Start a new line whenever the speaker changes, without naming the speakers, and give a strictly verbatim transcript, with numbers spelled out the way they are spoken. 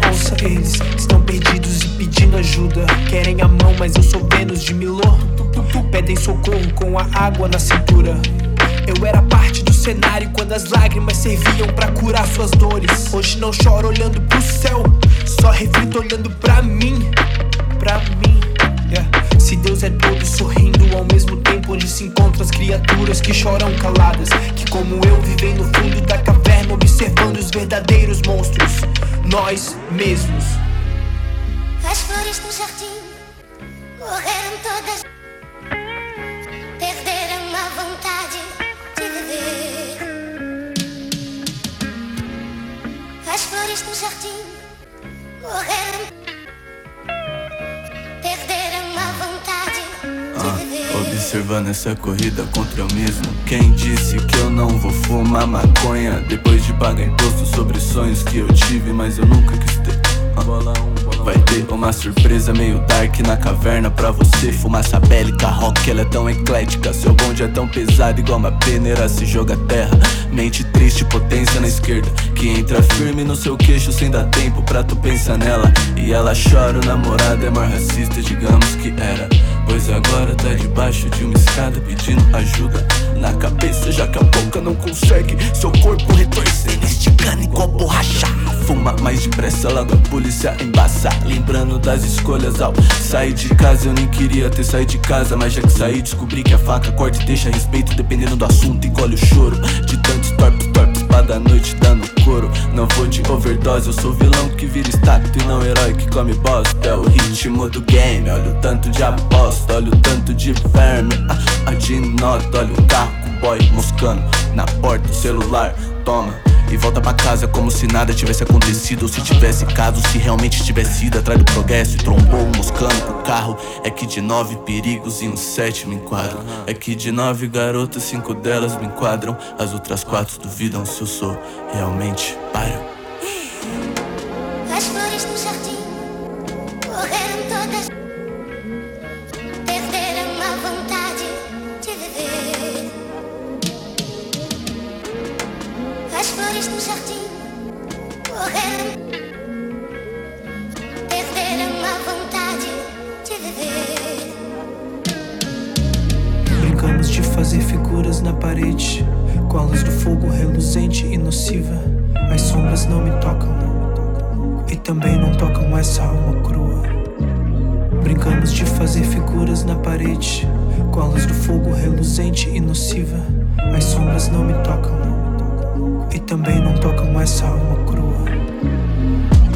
onça. Eles estão perdidos e pedindo ajuda. Querem a mão, mas eu sou Vênus de Milô. Pedem socorro com a água na cintura. Eu era parte do cenário quando as lágrimas serviam pra curar suas dores. Hoje não choro olhando pro céu, só reflito olhando pra mim. Pra mim, yeah. Se Deus é todo sorrindo ao mesmo tempo, onde se encontram as criaturas que choram caladas, que como eu vivem no fundo da caverna, observando os verdadeiros monstros, nós mesmos.
As flores do jardim morreram todas, perderam a vontade de viver. As flores do jardim morreram, perderam a vontade de viver.
Ah, observando essa corrida contra eu mesmo. Quem disse que eu não vou fumar maconha depois de pagar imposto sobre sonhos que eu tive, mas eu nunca quis ter? Vai ter uma surpresa meio dark na caverna pra você. Fumaça bélica, rock, ela é tão eclética. Seu bonde é tão pesado igual uma peneira se joga a terra. Mente triste, potência na esquerda, que entra firme no seu queixo sem dar tempo pra tu pensar nela. E ela chora, o namorado é mais racista, digamos que era, pois agora tá debaixo de uma escada pedindo ajuda. Na cabeça já que a boca não consegue, seu corpo retorcendo, esticando igual borracha. Fuma mais depressa, logo a polícia embaça. Lembrando das escolhas ao sair de casa. Eu nem queria ter saído de casa, mas já que saí descobri que a faca corta e deixa respeito. Dependendo do assunto engole o choro de tantos torpes, torpes pra da noite dando couro. Não vou de overdose, eu sou vilão que vira estátua e não herói que come bosta. É o ritmo do game, olha o tanto de aposta, olha o tanto de verme, ah, ah, de nota. Olha o carro com o boy moscando na porta, o celular, toma e volta pra casa como se nada tivesse acontecido. Ou se tivesse caso, se realmente tivesse ido atrás do progresso e trombou um moscando com o carro. É que de nove perigos e um sete me enquadram. É que de nove garotas, cinco delas me enquadram. As outras quatro duvidam se eu sou realmente páreo.
As flores do jardim morreram todas, perderam a vontade de viver. As flores do jardim morreram, perderam a vontade de viver.
Brincamos de fazer figuras na parede, com a luz do fogo reluzente e nociva. As sombras não me tocam, e também não tocam essa alma crua. Brincamos de fazer figuras na parede, com a luz do fogo reluzente e nociva. As sombras não me tocam, e também não tocam essa alma crua.